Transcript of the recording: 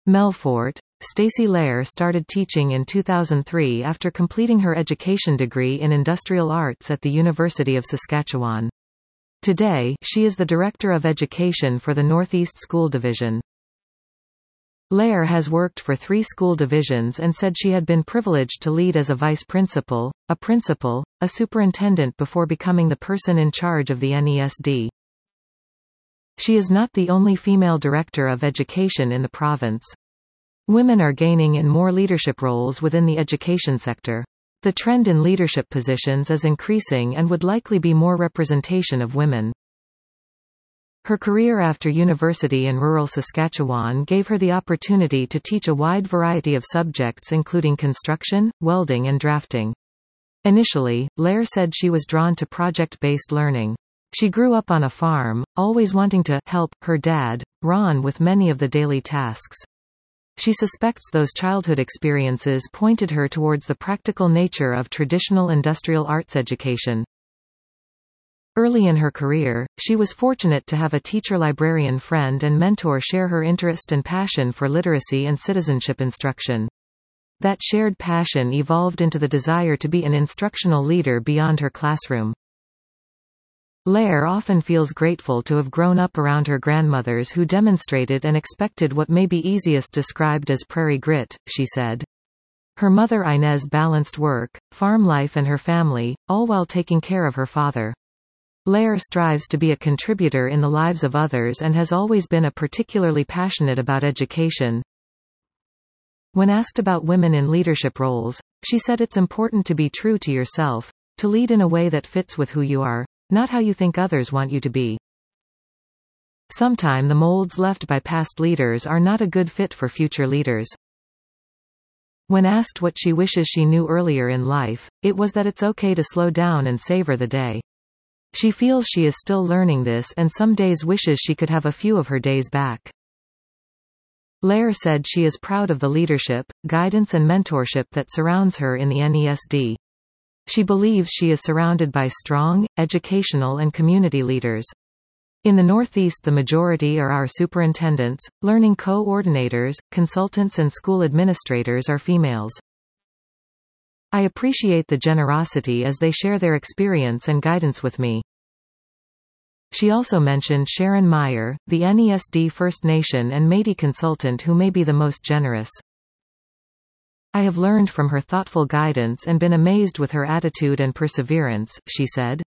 Melfort. Stacey Lair started teaching in 2003 after completing her education degree in industrial arts at the University of Saskatchewan. Today, she is the Director of Education for the Northeast School Division. Lair has worked for 3 school divisions and said she had been privileged to lead as a vice principal, a superintendent before becoming the person in charge of the NESD. She is not the only female director of education in the province. Women are gaining in more leadership roles within the education sector. The trend in leadership positions is increasing and would likely be more representation of women. Her career after university in rural Saskatchewan gave her the opportunity to teach a wide variety of subjects including construction, welding and drafting. Initially, Lair said she was drawn to project-based learning. She grew up on a farm, always wanting to help her dad, Ron, with many of the daily tasks. She suspects those childhood experiences pointed her towards the practical nature of traditional industrial arts education. Early in her career, she was fortunate to have a teacher-librarian friend and mentor share her interest and passion for literacy and citizenship instruction. That shared passion evolved into the desire to be an instructional leader beyond her classroom. Lair often feels grateful to have grown up around her grandmothers who demonstrated and expected what may be easiest described as prairie grit, she said. Her mother Inez balanced work, farm life and her family, all while taking care of her father. Lair strives to be a contributor in the lives of others and has always been particularly passionate about education. When asked about women in leadership roles, she said it's important to be true to yourself, to lead in a way that fits with who you are, not how you think others want you to be. Sometimes the molds left by past leaders are not a good fit for future leaders. When asked what she wishes she knew earlier in life, it was that it's okay to slow down and savor the day. She feels she is still learning this and some days wishes she could have a few of her days back. Lair said she is proud of the leadership, guidance and mentorship that surrounds her in the NESD. She believes she is surrounded by strong, educational and community leaders. In the Northeast the majority are our superintendents, learning coordinators, consultants and school administrators are females. I appreciate the generosity as they share their experience and guidance with me. She also mentioned Sharon Meyer, the NESD First Nation and Métis consultant who may be the most generous. I have learned from her thoughtful guidance and been amazed with her attitude and perseverance, she said.